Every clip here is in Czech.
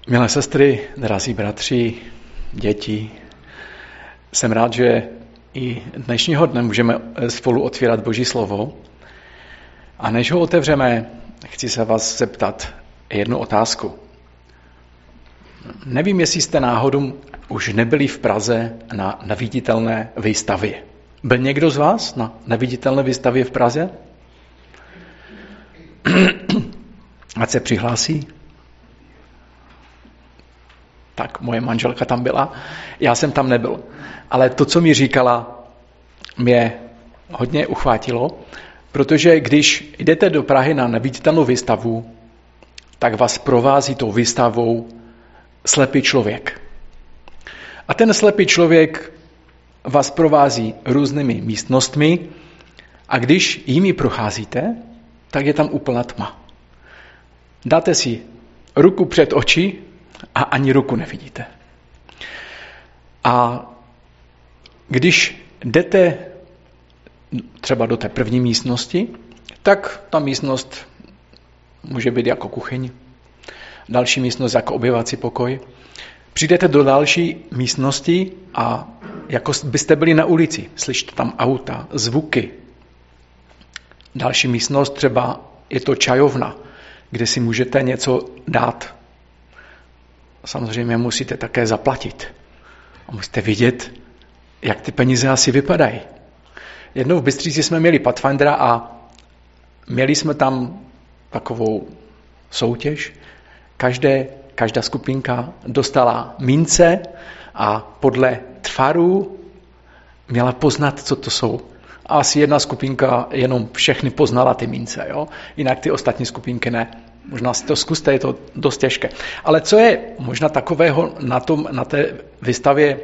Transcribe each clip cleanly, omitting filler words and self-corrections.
Milé sestry, drazí bratři, děti, jsem rád, že i dnešního dne můžeme spolu otvírat Boží slovo. A než ho otevřeme, chci se vás zeptat jednu otázku. Nevím, jestli jste náhodou už nebyli v Praze na neviditelné výstavě. Byl někdo z vás na neviditelné výstavě v Praze? Ať se přihlásí. Tak moje manželka tam byla, já jsem tam nebyl. Ale to, co mi říkala, mě hodně uchvátilo, protože když jdete do Prahy na neviditelnou výstavu, tak vás provází tou výstavou slepý člověk. A ten slepý člověk vás provází různými místnostmi a když jimi procházíte, tak je tam úplná tma. Dáte si ruku před oči a ani ruku nevidíte. A když jdete třeba do té první místnosti, tak ta místnost může být jako kuchyň, další místnost jako oběvací pokoj. Přijdete do další místnosti a jako byste byli na ulici, slyšíte tam auta, zvuky. Další místnost třeba je to čajovna, kde si můžete něco dát. Samozřejmě musíte také zaplatit. A musíte vidět, jak ty peníze asi vypadají. Jednou v Bystříci jsme měli Pathfindera a měli jsme tam takovou soutěž. Každá skupinka dostala mince a podle tvaru měla poznat, co to jsou. A asi jedna skupinka jenom všechny poznala ty mince, jo? Jinak ty ostatní skupinky ne. Možná si to zkuste, je to dost těžké. Ale co je možná takového na té výstavě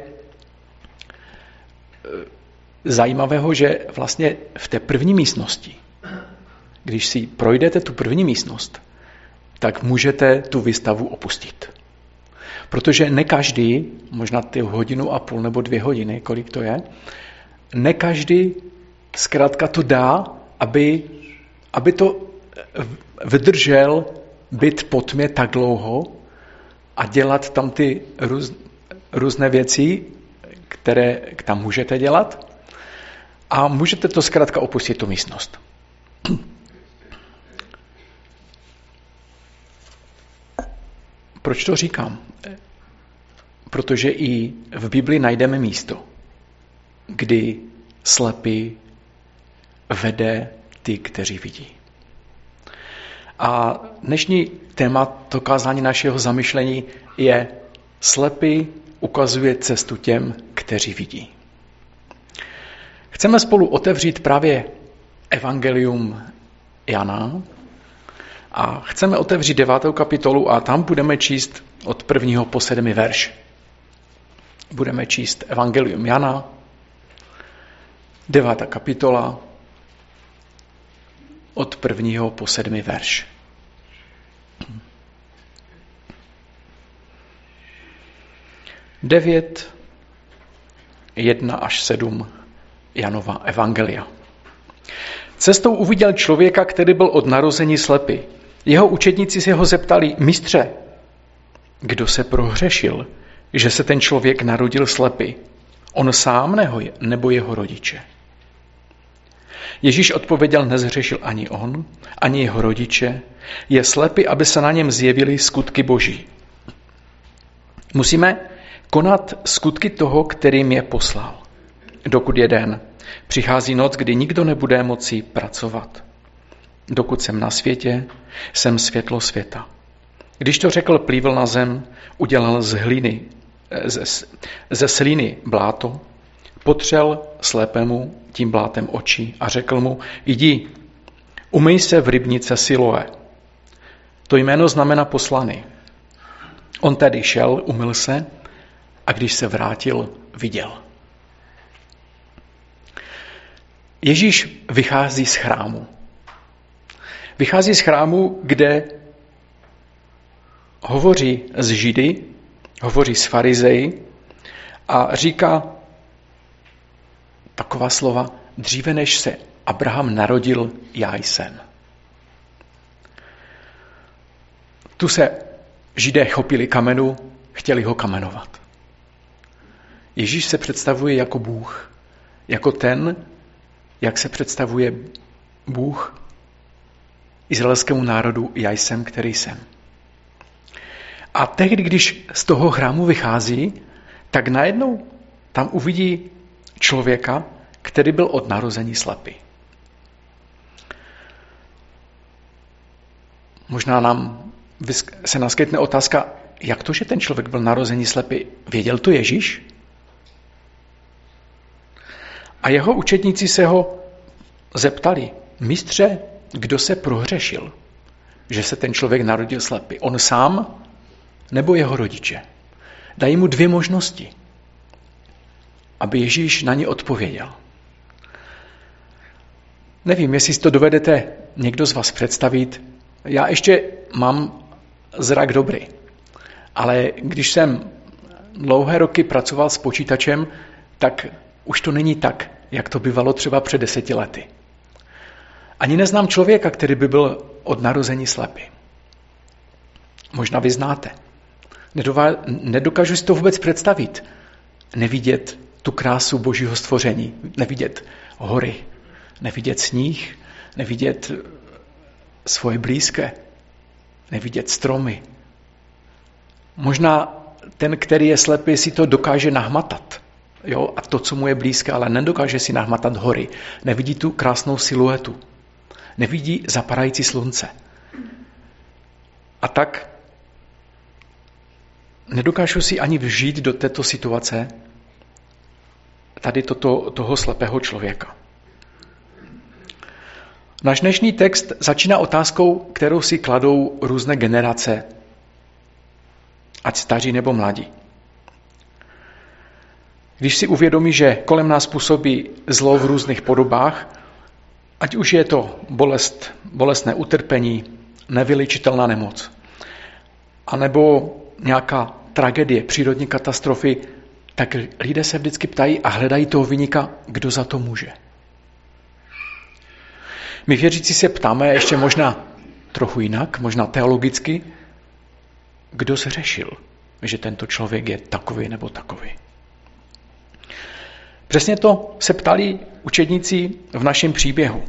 zajímavého, že vlastně v té první místnosti, když si projdete tu první místnost, tak můžete tu výstavu opustit. Protože ne každý, možná ty hodinu a půl nebo 2 hodiny, kolik to je, ne každý zkrátka to dá, aby to vydržel být po tmě tak dlouho a dělat tam ty různé věci, které tam můžete dělat a můžete to zkrátka opustit tu místnost. Proč to říkám? Protože i v Bibli najdeme místo, kdy slepý vede ty, kteří vidí. A dnešní téma to kázání našeho zamyšlení je slepý ukazuje cestu těm, kteří vidí. Chceme spolu otevřít právě Evangelium Jana a chceme otevřít 9. kapitolu a tam budeme číst od 1. po 7. verš. Budeme číst Evangelium Jana, 9. kapitola, od 1. po 7. verš. Devět, 1 až 7 Janova evangelia. Cestou uviděl člověka, který byl od narození slepý. Jeho učedníci se ho zeptali: Mistře, kdo se prohřešil, že se ten člověk narodil slepý? On sám nebo jeho rodiče? Ježíš odpověděl: nezhřešil ani on, ani jeho rodiče. Je slepý, aby se na něm zjevily skutky Boží. Musíme konat skutky toho, který mě poslal. Dokud je den, přichází noc, kdy nikdo nebude moci pracovat. Dokud jsem na světě, jsem světlo světa. Když to řekl, plivl na zem, udělal ze sliny bláto, potřel slepému tím blátem oči a řekl mu: jdi, umyj se v rybnice Siloé. To jméno znamená poslaný. On tedy šel, umyl se a když se vrátil, viděl. Ježíš vychází z chrámu. Vychází z chrámu, kde hovoří s Židy, hovoří s farizeji a říká taková slova: dříve než se Abraham narodil, já jsem. Tu se Židé chopili kamenu, chtěli ho kamenovat. Ježíš se představuje jako Bůh, jako ten, jak se představuje Bůh izraelskému národu, já jsem, který jsem. A tehdy, když z toho chrámu vychází, tak najednou tam uvidí člověka, který byl od narození slepý. Možná se naskytne otázka, jak to, že ten člověk byl narození slepý? Věděl to Ježíš? A jeho učedníci se ho zeptali, mistře, kdo se prohřešil, že se ten člověk narodil slepý? On sám nebo jeho rodiče? Dají mu 2 možnosti, aby Ježíš na ně odpověděl. Nevím, jestli si to dovedete někdo z vás představit. Já ještě mám zrak dobrý, ale když jsem dlouhé roky pracoval s počítačem, tak už to není tak, jak to bývalo třeba před 10 lety. Ani neznám člověka, který by byl od narození slepý. Možná vy znáte. Nedokážu si to vůbec představit. Nevidět tu krásu Božího stvoření, nevidět hory, nevidět sníh, nevidět svoje blízké, nevidět stromy. Možná ten, který je slepý, si to dokáže nahmatat. Jo? A to, co mu je blízké, ale nedokáže si nahmatat hory. Nevidí tu krásnou siluetu. Nevidí zapadající slunce. A tak nedokážu si ani vžít do této situace tady toho slepého člověka. Náš dnešní text začíná otázkou, kterou si kladou různé generace, ať staří nebo mladí. Když si uvědomí, že kolem nás působí zlo v různých podobách, ať už je to bolestné utrpení, nevyléčitelná nemoc, anebo nějaká tragédie, přírodní katastrofy, tak lidé se vždycky ptají a hledají toho viníka, kdo za to může. My věřící se ptáme ještě možná trochu jinak, možná teologicky, kdo zhřešil, že tento člověk je takový nebo takový. Přesně to se ptali učedníci v našem příběhu.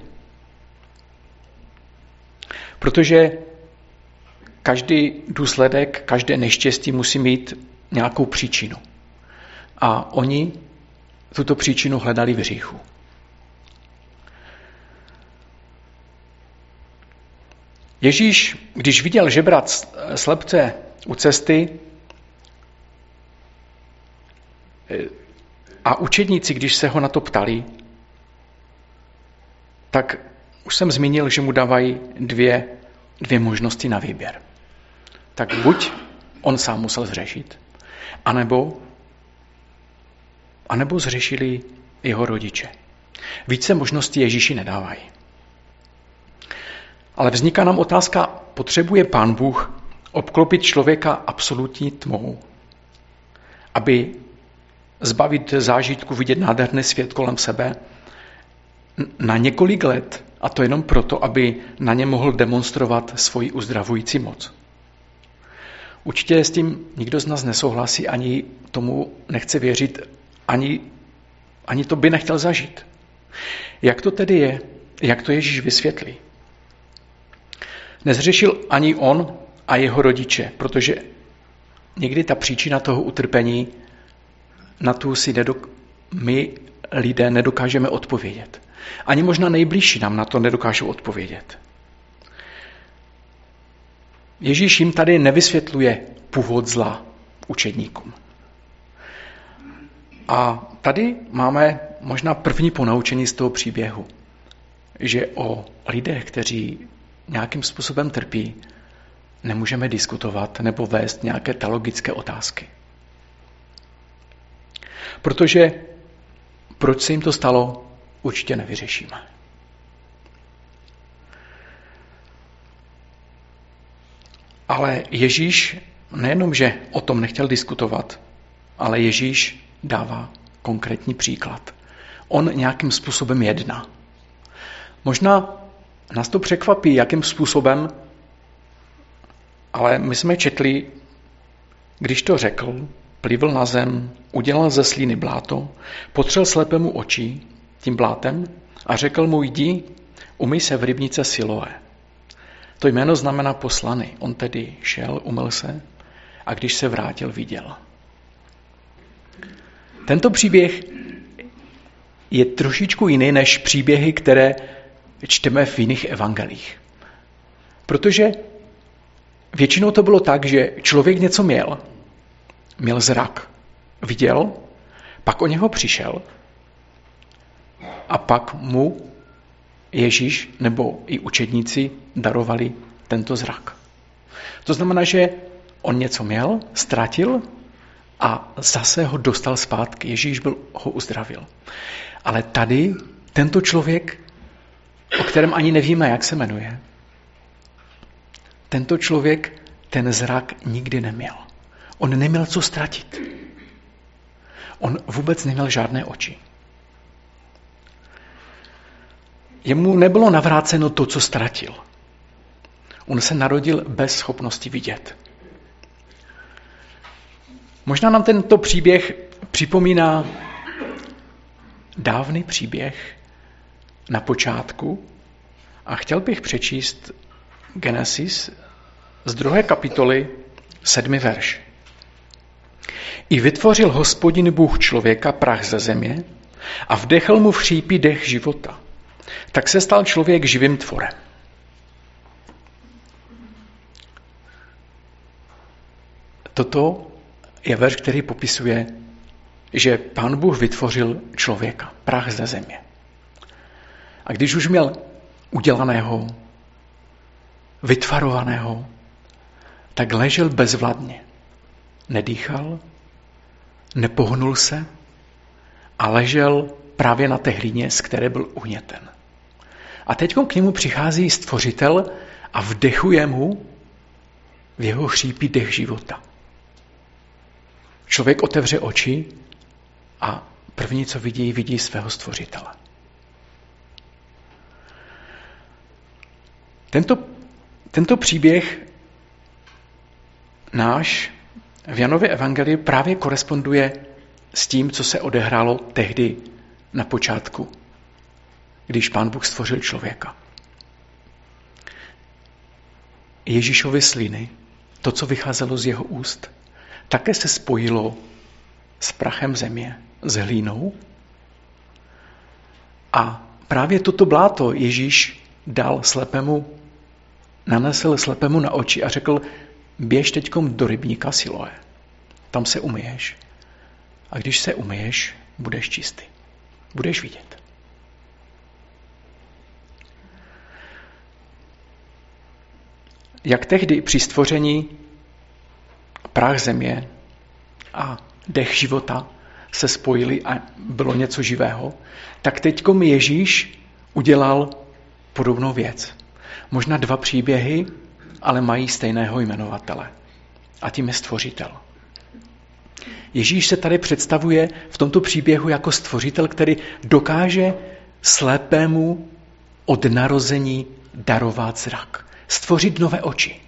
Protože každý důsledek, každé neštěstí musí mít nějakou příčinu. A oni tuto příčinu hledali v hříchu. Ježíš, když viděl žebrat slepce u cesty a učedníci, když se ho na to ptali, tak už jsem zmínil, že mu dávají dvě možnosti na výběr. Tak buď on sám musel zřešit, anebo zřešili jeho rodiče. Více možností Ježíši nedávají. Ale vzniká nám otázka, potřebuje Pán Bůh obklopit člověka absolutní tmou, aby zbavit zážitku vidět nádherný svět kolem sebe na několik let, a to jenom proto, aby na ně mohl demonstrovat svoji uzdravující moc. Určitě s tím nikdo z nás nesouhlasí, ani tomu nechce věřit, ani to by nechtěl zažít. Jak to tedy je? Jak to Ježíš vysvětlí? Nezřešil ani on a jeho rodiče, protože někdy ta příčina toho utrpení, na tu si my lidé nedokážeme odpovědět. Ani možná nejbližší nám na to nedokážou odpovědět. Ježíš jim tady nevysvětluje původ zla učedníkům. A tady máme možná první ponaučení z toho příběhu, že o lidech, kteří nějakým způsobem trpí, nemůžeme diskutovat nebo vést nějaké teologické otázky. Protože proč se jim to stalo, určitě nevyřešíme. Ale Ježíš nejenom, že o tom nechtěl diskutovat, ale Ježíš dává konkrétní příklad. On nějakým způsobem jedná. Možná nás to překvapí, jakým způsobem, ale my jsme četli Když to řekl, plivl na zem, udělal ze slíny bláto, potřel slepému oči tím blátem a řekl mu, jdi, umyj se v rybnice Siloé. To jméno znamená poslany. On tedy šel, umyl se a když se vrátil, viděl. Tento příběh je trošičku jiný než příběhy, které čteme v jiných evangelích. Protože většinou to bylo tak, že člověk něco měl zrak, viděl, pak o něho přišel a pak mu Ježíš nebo i učedníci darovali tento zrak. To znamená, že on něco měl, ztratil a zase ho dostal zpátky. Ježíš ho uzdravil. Ale tady tento člověk, o kterém ani nevíme, jak se jmenuje, tento člověk ten zrak nikdy neměl. On neměl co ztratit. On vůbec neměl žádné oči. Jemu nebylo navráceno to, co ztratil. On se narodil bez schopnosti vidět. Možná nám tento příběh připomíná dávný příběh na počátku a chtěl bych přečíst Genesis z 2. kapitoly 7. verš. I vytvořil Hospodin Bůh člověka prach ze země a vdechl mu v chřípí dech života. Tak se stal člověk živým tvorem. Toto je verš, který popisuje, že Pán Bůh vytvořil člověka, prach ze země. A když už měl udělaného, vytvarovaného, tak ležel bezvladně. Nedýchal, nepohnul se a ležel právě na té hlíně, z které byl uněten. A teď k němu přichází Stvořitel a vdechuje mu v jeho chřípí dech života. Člověk otevře oči a první, co vidí svého Stvořitele. Tento příběh náš v Janově evangelii právě koresponduje s tím, co se odehrálo tehdy na počátku, když Pán Bůh stvořil člověka. Ježíšovy sliny, to, co vycházelo z jeho úst, také se spojilo s prachem země, s hlínou. A právě toto bláto Ježíš nanesl slepému na oči a řekl, běž teďkom do rybníka Siloé. Tam se umyješ. A když se umyješ, budeš čistý. Budeš vidět. Jak tehdy při stvoření prach země a dech života se spojili a bylo něco živého, tak teďkom Ježíš udělal podobnou věc. Možná 2 příběhy, ale mají stejného jmenovatele. A tím je Stvořitel. Ježíš se tady představuje v tomto příběhu jako Stvořitel, který dokáže slepému od narození darovat zrak. Stvořit nové oči.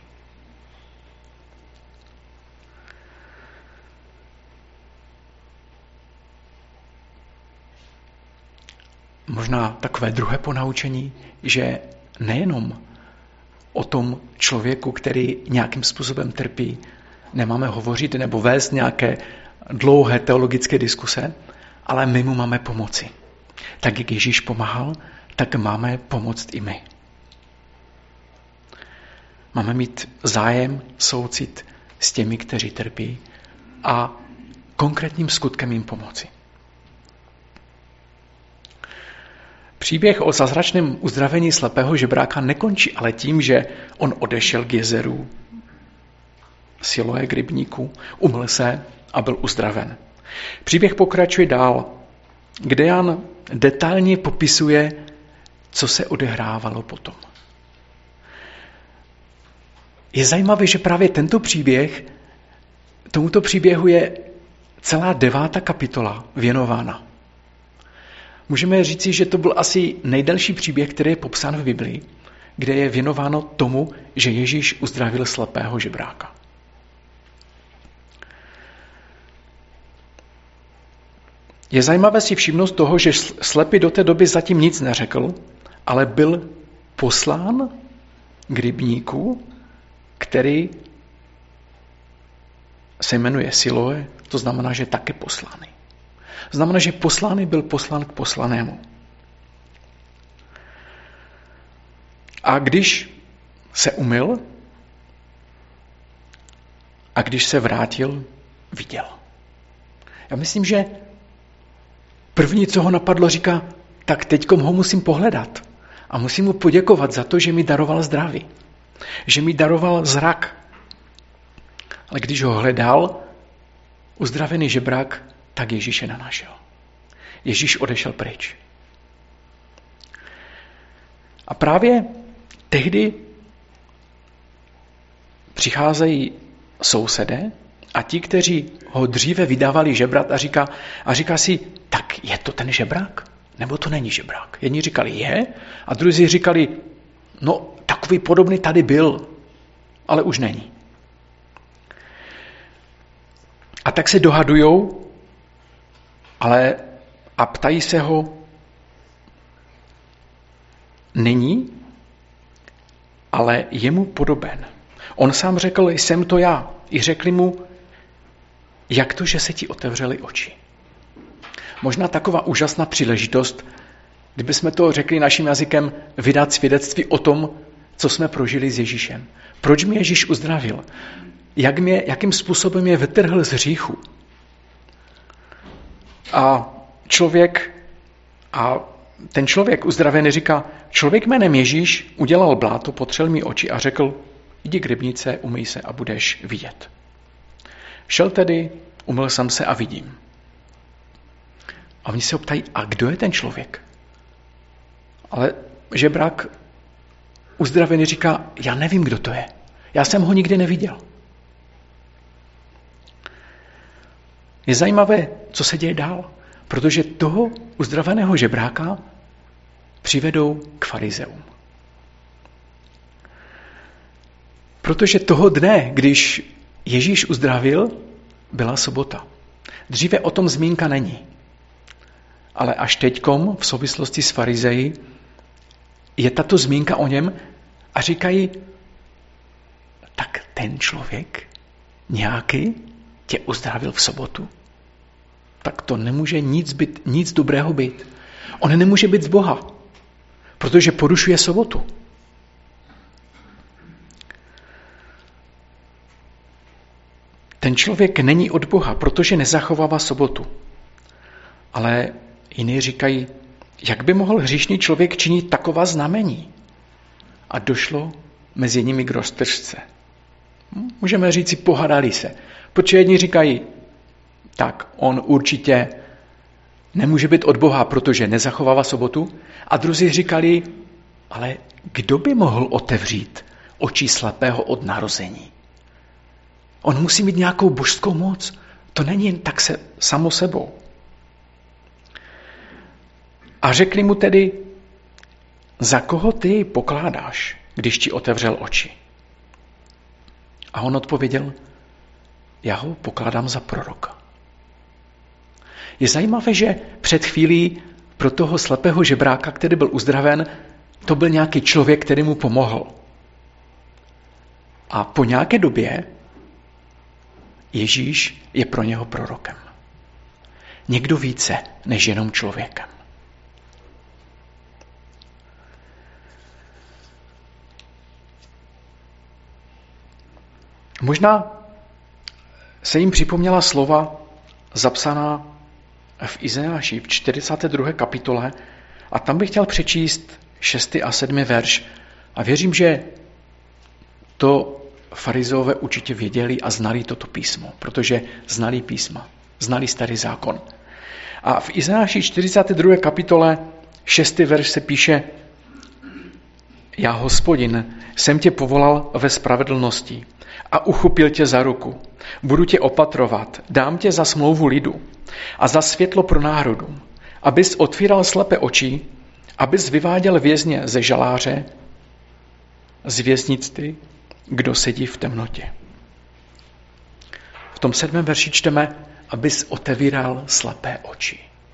Možná takové druhé ponaučení, že nejenom o tom člověku, který nějakým způsobem trpí, nemáme hovořit nebo vést nějaké dlouhé teologické diskuse, ale my mu máme pomoci. Tak jak Ježíš pomáhal, tak máme pomoct i my. Máme mít zájem, soucit s těmi, kteří trpí a konkrétním skutkem jim pomoci. Příběh o zázračném uzdravení slepého žebráka nekončí ale tím, že on odešel k jezeru Siloé, k rybníku, umyl se a byl uzdraven. Příběh pokračuje dál, kde Jan detailně popisuje, co se odehrávalo potom. Je zajímavé, že právě tomuto příběhu je celá 9. kapitola věnována. Můžeme říci, že to byl asi nejdelší příběh, který je popsán v Biblii, kde je věnováno tomu, že Ježíš uzdravil slepého žebráka. Je zajímavé si všimnout toho, že slepý do té doby zatím nic neřekl, ale byl poslán k rybníku, který se jmenuje Siloe, to znamená, že taky poslaný. Znamená, že poslaný byl poslán k poslanému. A když se umyl a když se vrátil, viděl. Já myslím, že první, co ho napadlo, říká, tak teďkom ho musím pohledat a musím mu poděkovat za to, že mi daroval zdraví, že mi daroval zrak. Ale když ho hledal, uzdravený žebrák, tak Ježíše nenašel. Ježíš odešel pryč. A právě tehdy přicházejí sousedé a ti, kteří ho dříve vydávali žebrat a říká si, tak je to ten žebrák? Nebo to není žebrák? Jedni říkali je a druzí říkali, no takový podobný tady byl, ale už není. A tak se dohadujou, a ptají se ho, není, ale je mu podoben. On sám řekl, jsem to já. I řekli mu, jak to, že se ti otevřely oči. Možná taková úžasná příležitost, kdybychom to řekli naším jazykem, vydat svědectví o tom, co jsme prožili s Ježíšem. Proč mě Ježíš uzdravil? Jakým způsobem mě vytrhl z hříchu? A ten člověk uzdravený říká, člověk jménem Ježíš udělal bláto, potřel mi oči a řekl, jdi k rybnice, umyj se a budeš vidět. Šel tedy, umyl jsem se a vidím. A oni se ho ptají, a kdo je ten člověk? Ale žebrák uzdravený říká, já nevím, kdo to je. Já jsem ho nikdy neviděl. Je zajímavé, co se děje dál, protože toho uzdraveného žebráka přivedou k farizeům. Protože toho dne, když Ježíš uzdravil, byla sobota. Dříve o tom zmínka není. Ale až teďkom v souvislosti s farizeji je tato zmínka o něm a říkají, tak ten člověk nějaký tě uzdravil v sobotu. Tak to nemůže nic dobrého být. On nemůže být z Boha, protože porušuje sobotu. Ten člověk není od Boha, protože nezachovává sobotu. Ale jiní říkají, jak by mohl hříšný člověk činit taková znamení? A došlo mezi nimi k roztržce. Můžeme říct si, pohádali se. Protože jedni říkají, tak on určitě nemůže být od Boha, protože nezachovává sobotu. A druzí říkali, ale kdo by mohl otevřít oči slepého od narození? On musí mít nějakou božskou moc. To není jen tak samo sebou. A řekli mu tedy, za koho ty pokládáš, když ti otevřel oči? A on odpověděl, já ho pokládám za proroka. Je zajímavé, že před chvílí pro toho slepého žebráka, který byl uzdraven, to byl nějaký člověk, který mu pomohl. A po nějaké době Ježíš je pro něho prorokem. Někdo více než jenom člověkem. Možná se jim připomněla slova zapsaná v Izajáši v 42. kapitole a tam bych chtěl přečíst 6. a 7. verš a věřím, že to farizeové určitě věděli a znali toto písmo, protože znali písma, znali starý zákon. A v Izajáši 42. kapitole 6. verš se píše, já, Hospodin, jsem tě povolal ve spravedlnosti a uchopil tě za ruku. Budu tě opatrovat, dám tě za smlouvu lidu a za světlo pro národů, abys otvíral slepé oči, abys vyváděl vězně ze žaláře, z věznictví, kdo sedí v temnotě. V tom 7. verši čteme, abys otevíral slepé oči.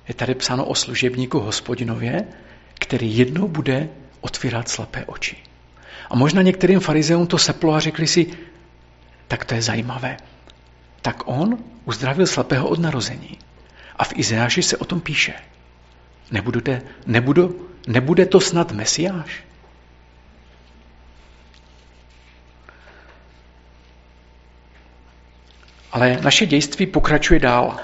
Je tady psáno o služebníku Hospodinově, který jednou bude otvírat slepé oči. A možná některým farizeům to seplo a řekli si, tak to je zajímavé. Tak on uzdravil slepého od narození. A v Izajáši se o tom píše. Nebude to snad Mesiáš? Ale naše dějství pokračuje dál.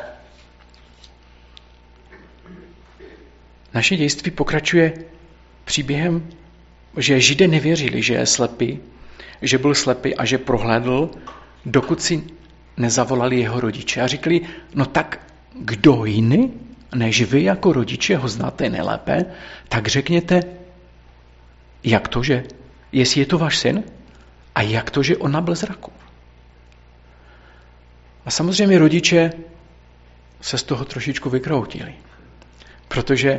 Naše dějství pokračuje příběhem, že Židé nevěřili, že je slepý, že byl slepý a že prohlédl, dokud si nezavolali jeho rodiče. A řekli, no tak kdo jiný, než vy jako rodiče ho znáte nejlépe, tak řekněte, jak to, že, jestli je to váš syn a jak to, že on nabyl zraku. A samozřejmě rodiče se z toho trošičku vykroutili, protože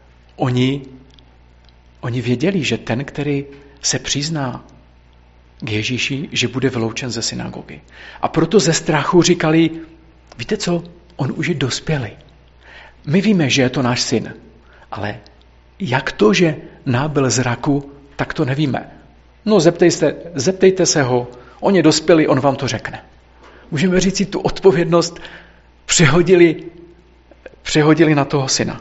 oni věděli, že ten, který se přizná k Ježíši, že bude vyloučen ze synagogy. A proto ze strachu říkali, víte co, on už je dospělý. My víme, že je to náš syn, ale jak to, že nabyl zraku, tak to nevíme. No zeptejte se ho, on je dospělý, on vám to řekne. Můžeme říct si, tu odpovědnost přehodili na toho syna.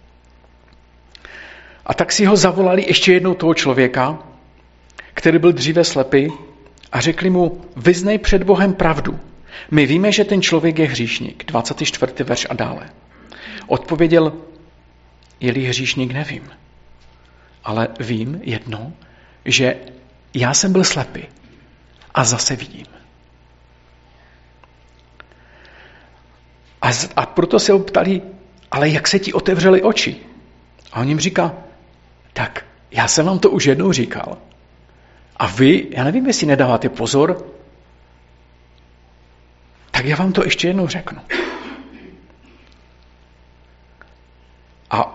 A tak si ho zavolali ještě jednou toho člověka, který byl dříve slepý, a řekli mu, vyznej před Bohem pravdu. My víme, že ten člověk je hříšník. 24. verš a dále. Odpověděl, je-li hříšník, nevím. Ale vím jedno, že já jsem byl slepý a zase vidím. A proto se ho ptali, ale jak se ti otevřely oči? A on jim říká, tak já jsem vám to už jednou říkal. A vy, já nevím, jestli nedáváte pozor, tak já vám to ještě jednou řeknu. A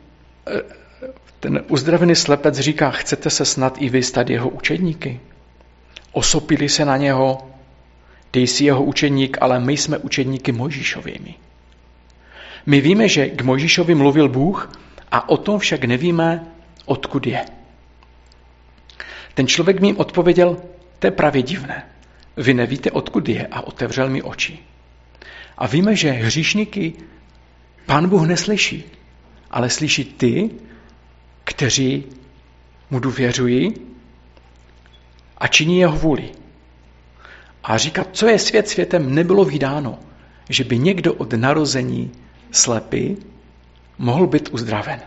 ten uzdravený slepec říká, chcete se snad i vy stát jeho učedníky? Osopili se na něho, ty jsi jeho učedník, ale my jsme učedníky Mojžíšovými. My víme, že k Mojžíšovi mluvil Bůh a o tom však nevíme, odkud je. Ten člověk mi odpověděl, to je právě divné. Vy nevíte, odkud je, a otevřel mi oči. A víme, že hříšníky Pán Bůh neslyší, ale slyší ty, kteří mu důvěřují a činí jeho vůli. A říká, co je svět světem, nebylo vydáno, že by někdo od narození slepý mohl být uzdraven.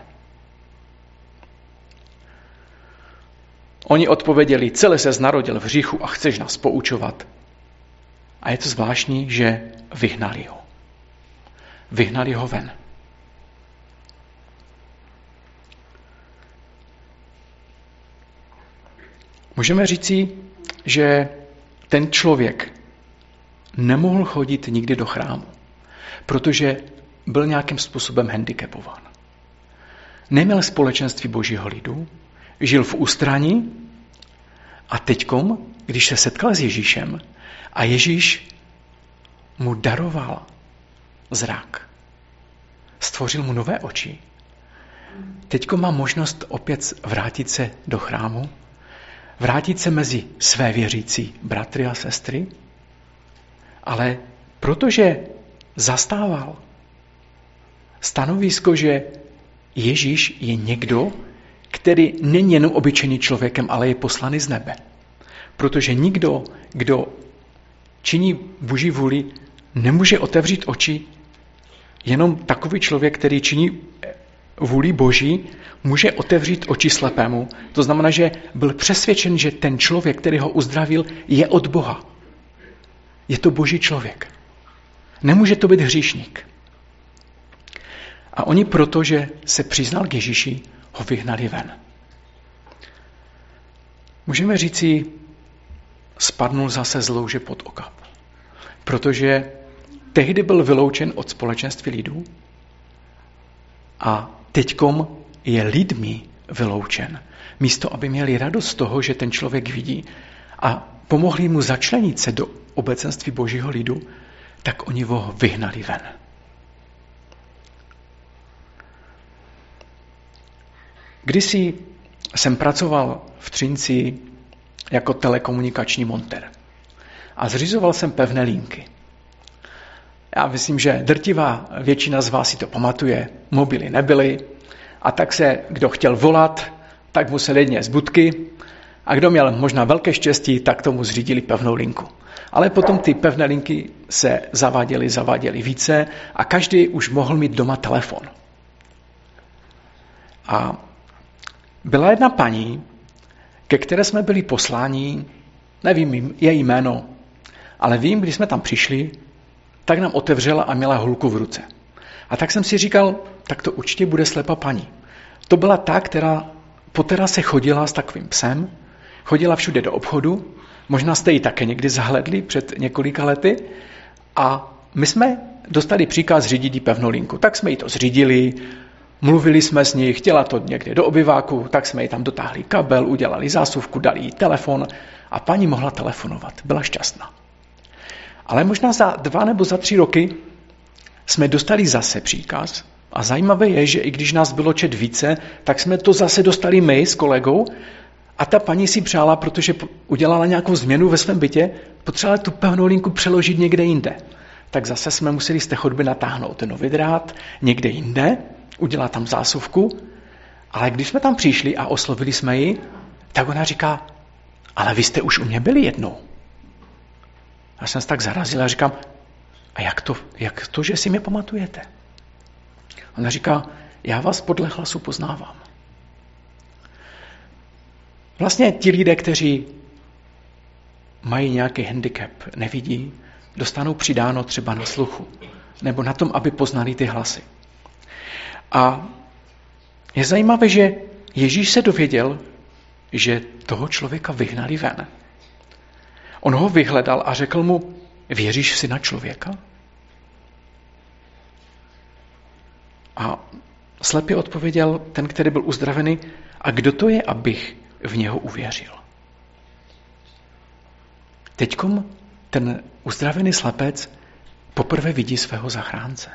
Oni odpověděli, celé ses narodil v hříchu a chceš nás poučovat. A je to zvláštní, že vyhnali ho. Vyhnali ho ven. Můžeme říci, že ten člověk nemohl chodit nikdy do chrámu, protože byl nějakým způsobem handicapován. Neměl společenství Božího lidu, žil v ústraní a teďkom, když se setkal s Ježíšem a Ježíš mu daroval zrak, stvořil mu nové oči, teďkom má možnost opět vrátit se do chrámu, vrátit se mezi své věřící bratry a sestry, ale protože zastával stanovisko, že Ježíš je někdo, který není jenom obyčejný člověkem, ale je poslaný z nebe. Protože nikdo, kdo činí Boží vůli, nemůže otevřít oči. Jenom takový člověk, který činí vůli Boží, může otevřít oči slepému. To znamená, že byl přesvědčen, že ten člověk, který ho uzdravil, je od Boha. Je to Boží člověk. Nemůže to být hříšník. A oni proto, že se přiznal k Ježíši, ho vyhnali ven. Můžeme říci, spadnul zase z louže pod oka. Protože tehdy byl vyloučen od společenství lidů a teďkom je lidmi vyloučen. Místo, aby měli radost z toho, že ten člověk vidí a pomohli mu začlenit se do obecenství Božího lidu, tak oni ho vyhnali ven. Kdysi jsem pracoval v Třinci jako telekomunikační montér a zřizoval jsem pevné linky. Já myslím, že drtivá většina z vás si to pamatuje, mobily nebyly a tak se, kdo chtěl volat, tak musel jedně z budky a kdo měl možná velké štěstí, tak tomu zřídili pevnou linku. Ale potom ty pevné linky se zaváděly více a každý už mohl mít doma telefon. A byla jedna paní, ke které jsme byli posláni, nevím její jméno, ale vím, když jsme tam přišli, tak nám otevřela a měla hulku v ruce. A tak jsem si říkal, tak to určitě bude slepá paní. To byla ta, která po terase chodila s takovým psem, chodila všude do obchodu, možná jste ji také někdy zahledli před několika lety a my jsme dostali příkaz řídit jí pevnou linku. Tak jsme jí to zřídili, mluvili jsme s ní, chtěla to někde do obyváku, tak jsme jí tam dotáhli kabel, udělali zásuvku, dali jí telefon a paní mohla telefonovat. Byla šťastná. Ale možná za 2 nebo za 3 roky jsme dostali zase příkaz a zajímavé je, že i když nás bylo čet více, tak jsme to zase dostali my s kolegou a ta paní si přála, protože udělala nějakou změnu ve svém bytě, potřebovala tu pevnou linku přeložit někde jinde. Tak zase jsme museli z té chodby natáhnout ten nový drát někde jinde, udělat tam zásuvku, ale když jsme tam přišli a oslovili jsme ji, tak ona říká, ale vy jste už u mě byli jednou. Já jsem se tak zarazil a říkám, a jak to, že si mě pamatujete? Ona říká, já vás podle hlasu poznávám. Vlastně ti lidé, kteří mají nějaký handicap, nevidí, dostanou přidáno třeba na sluchu, nebo na tom, aby poznali ty hlasy. A je zajímavé, že Ježíš se dověděl, že toho člověka vyhnali ven. On ho vyhledal a řekl mu, věříš v Syna člověka? A slepě odpověděl ten, který byl uzdravený, a kdo to je, abych v něho uvěřil? Teďkom ten uzdravený slepec poprvé vidí svého zachránce.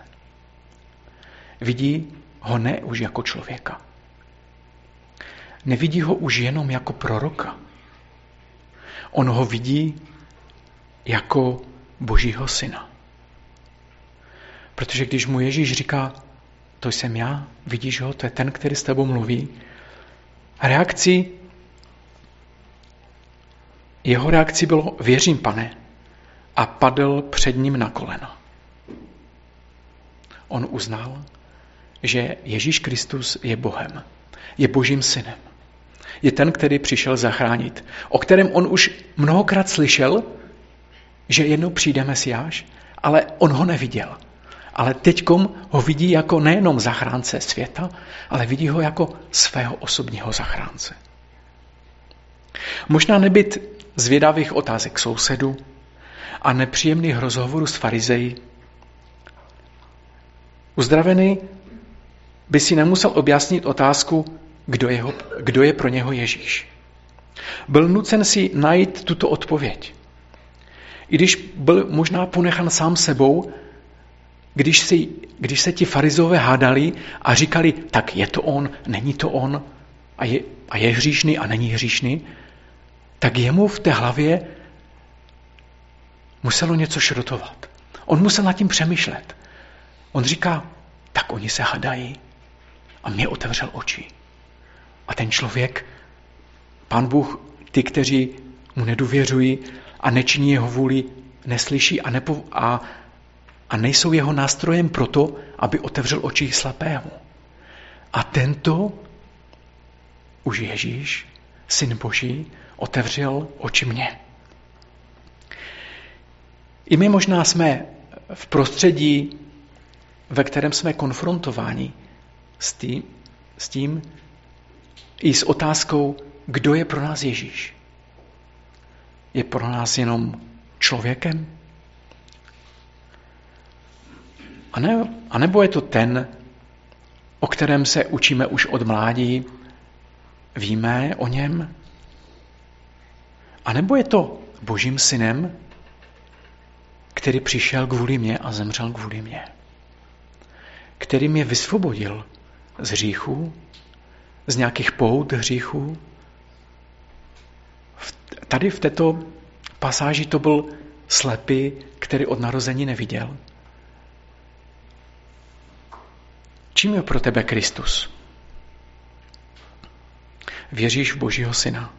Vidí ho ne už jako člověka. Nevidí ho už jenom jako proroka. On ho vidí jako Božího syna. Protože když mu Ježíš říká, to jsem já, vidíš ho, to je ten, který s tebou mluví, jeho reakcí bylo, věřím, Pane, a padl před ním na kolena. On uznal, že Ježíš Kristus je Bohem, je Božím synem. Je ten, který přišel zachránit, o kterém on už mnohokrát slyšel, že jednou přijde Mesiáš, ale on ho neviděl. Ale teďkom ho vidí jako nejenom zachránce světa, ale vidí ho jako svého osobního zachránce. Možná nebyt zvědavých otázek sousedů a nepříjemných rozhovorů s farizeji. Uzdravený by si nemusel objasnit otázku, kdo je pro něho Ježíš. Byl nucen si najít tuto odpověď. I když byl možná ponechan sám sebou, když se ti farizové hádali a říkali, tak je to on, není to on, a je hříšný a není hříšný, tak jemu v té hlavě muselo něco šrotovat. On musel nad tím přemýšlet. On říká, tak oni se hádají. A mě otevřel oči. A ten člověk, Pán Bůh, ty, kteří mu nedůvěřují a nečiní jeho vůli, neslyší a nejsou jeho nástrojem proto, aby otevřel oči slepému. A tento už Ježíš, Syn Boží, otevřel oči mě. I my možná jsme v prostředí, ve kterém jsme konfrontováni s tím i s otázkou, kdo je pro nás Ježíš. Je pro nás jenom člověkem? A nebo je to ten, o kterém se učíme už od mládí, víme o něm? A nebo je to Božím synem, který přišel kvůli mě a zemřel kvůli mě? Který mě vysvobodil z hříchu, z nějakých pout hříchů. Tady v této pasáži to byl slepý, který od narození neviděl. Čím je pro tebe Kristus? Věříš v Božího Syna?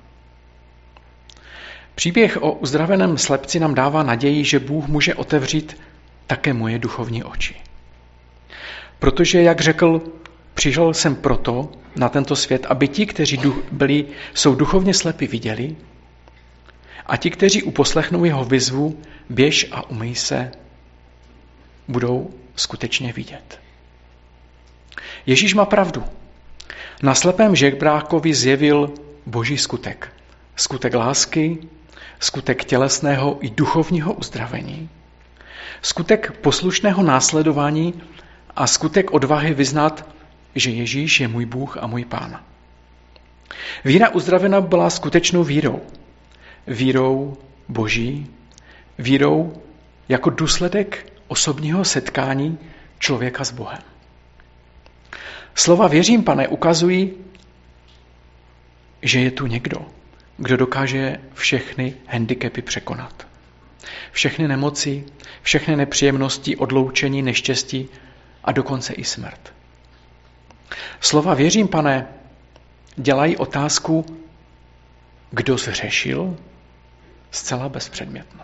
Příběh o uzdraveném slepci nám dává naději, že Bůh může otevřít také moje duchovní oči. Protože, jak řekl, přišel jsem proto na tento svět, aby ti, kteří jsou duchovně slepí, viděli, a ti, kteří uposlechnou jeho výzvu, běž a umyj se, budou skutečně vidět. Ježíš má pravdu. Na slepém žebrákovi zjevil Boží skutek. Skutek lásky, skutek tělesného i duchovního uzdravení, skutek poslušného následování a skutek odvahy vyznat, že Ježíš je můj Bůh a můj Pán. Víra uzdravena byla skutečnou vírou. Vírou Boží, vírou jako důsledek osobního setkání člověka s Bohem. Slova věřím, Pane, ukazují, že je tu někdo, kdo dokáže všechny handicapy překonat. Všechny nemoci, všechny nepříjemnosti, odloučení, neštěstí a dokonce i smrt. Slova věřím, Pane, dělají otázku, kdo zhřešil, zcela bezpředmětnou.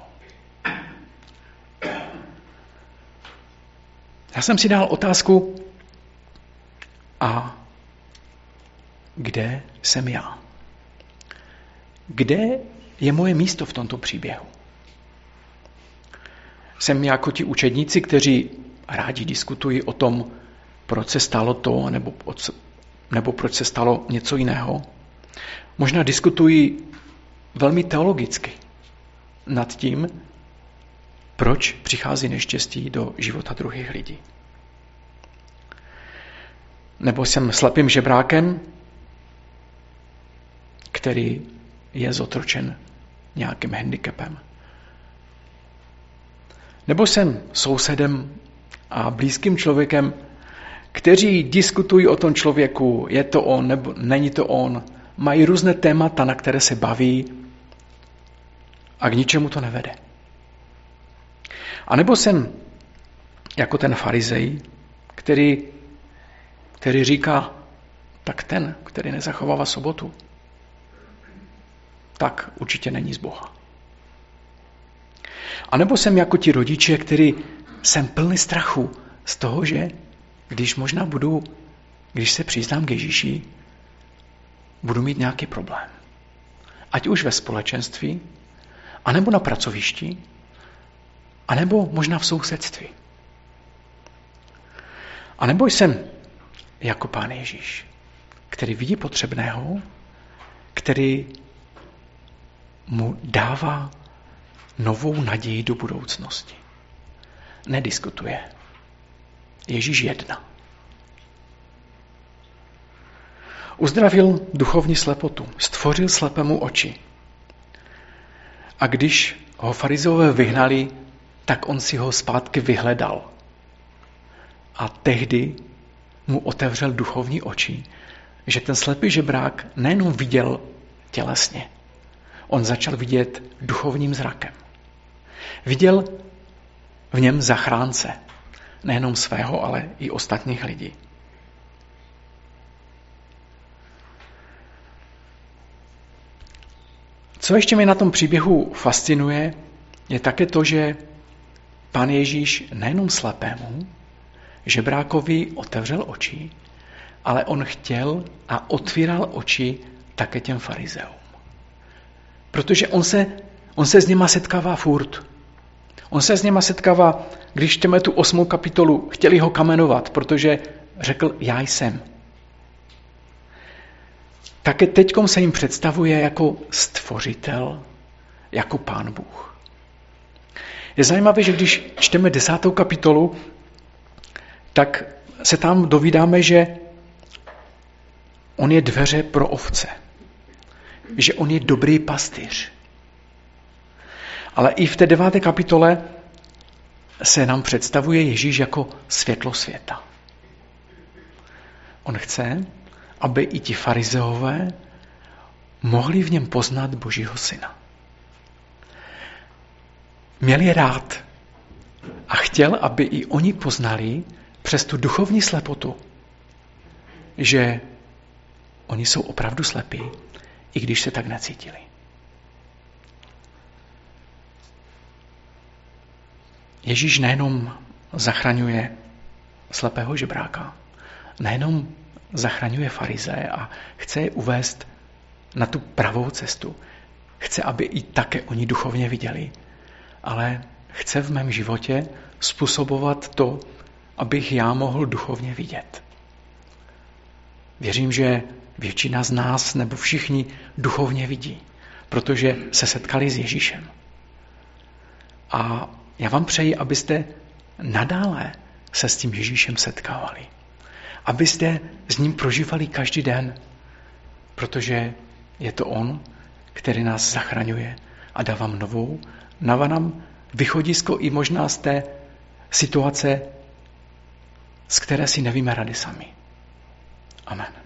Já jsem si dal otázku, a kde jsem já? Kde je moje místo v tomto příběhu? Jsem jako ti učedníci, kteří rádi diskutují o tom, proč se stalo to, nebo proč se stalo něco jiného. Možná diskutují velmi teologicky nad tím, proč přichází neštěstí do života druhých lidí. Nebo jsem slepým žebrákem, který je zotročen nějakým handicapem. Nebo jsem sousedem a blízkým člověkem, kteří diskutují o tom člověku, je to on nebo není to on, mají různé témata, na které se baví a k ničemu to nevede. A nebo jsem jako ten farizej, který říká, tak ten, který nezachovává sobotu, tak určitě není z Boha. A nebo jsem jako ti rodiče, který jsem plný strachu z toho, že když se přiznám k Ježíši, budu mít nějaký problém. Ať už ve společenství, anebo na pracovišti, anebo možná v sousedství. A nebo jsem jako Pán Ježíš, který vidí potřebného, který mu dává novou naději do budoucnosti. Nediskutuje. Ježíš jedná. Uzdravil duchovní slepotu, stvořil slepému oči. A když ho farizeové vyhnali, tak on si ho zpátky vyhledal. A tehdy mu otevřel duchovní oči, že ten slepý žebrák nejenom viděl tělesně, on začal vidět duchovním zrakem. Viděl v něm zachránce, nejenom svého, ale i ostatních lidí. Co ještě mě na tom příběhu fascinuje, je také to, že Pán Ježíš nejenom slepému žebrákovi otevřel oči, ale on chtěl a otvíral oči také těm farizeům. Protože on se s nima setkává furt. On se s nima setkává, když čteme tu 8. kapitolu, chtěli ho kamenovat, protože řekl, já jsem. Také teďkom se jim představuje jako stvořitel, jako Pán Bůh. Je zajímavé, že když čteme 10. kapitolu, tak se tam dovídáme, že on je dveře pro ovce. Že on je dobrý pastýř. Ale i v té 9. kapitole se nám představuje Ježíš jako světlo světa. On chce, aby i ti farizeové mohli v něm poznat Božího syna. Měl je rád a chtěl, aby i oni poznali přes tu duchovní slepotu, že oni jsou opravdu slepí, i když se tak necítili. Ježíš nejenom zachraňuje slepého žebráka, nejenom zachraňuje farizeje a chce je uvést na tu pravou cestu. Chce, aby i také oni duchovně viděli, ale chce v mém životě způsobovat to, abych já mohl duchovně vidět. Věřím, že většina z nás nebo všichni duchovně vidí, protože se setkali s Ježíšem. A já vám přeji, abyste nadále se s tím Ježíšem setkávali. Abyste s ním prožívali každý den, protože je to on, který nás zachraňuje a dává nám východisko i možná z té situace, z které si nevíme rady sami. Amen.